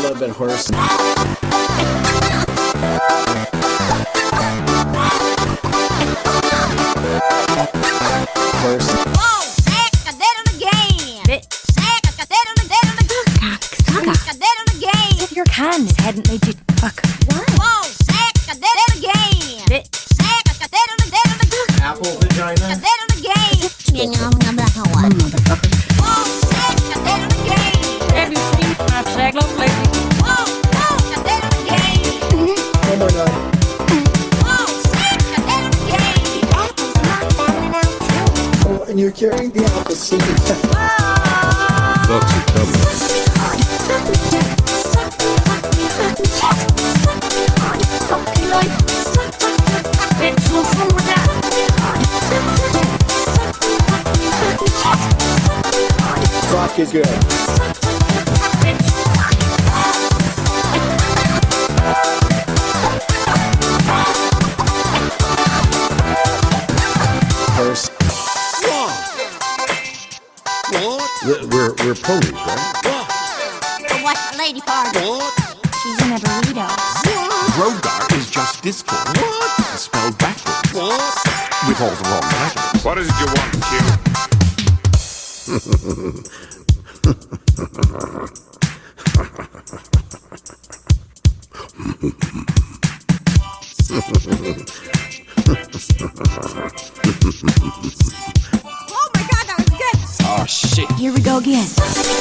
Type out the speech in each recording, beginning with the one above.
little bit hoarse. Hoarse. Whoa, sack, cadeira no game. Sack, cadeira no cadeira no game. If your cans hadn't made you fuck. What? Whoa, sack, cadeira no game. Sack, cadeira no Apple vagina. cadeira no game. Motherfucker. Whoa, sack, cadeira no game. Have you seen my sack lately? Whoa, cadeira no game. Oh my god. Whoa, sack, cadeira no game. Oh, and you're carrying the apple seed. Fuck's it coming. Fuck is good. Hoarse. We're ponies, right? What's the lady party? She's in a burrito. Rogar is just Discord. Spelled backwards. With all the wrong letters. What is it you want, Oh my god, that was good. Oh, shit. Here we go again.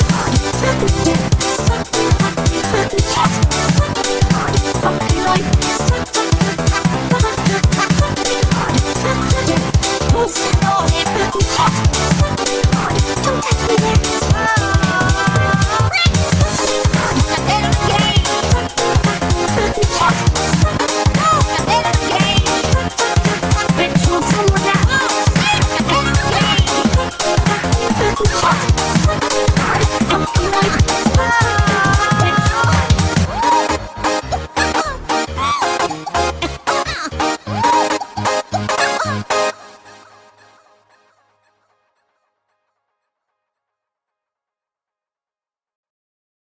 Fucking life.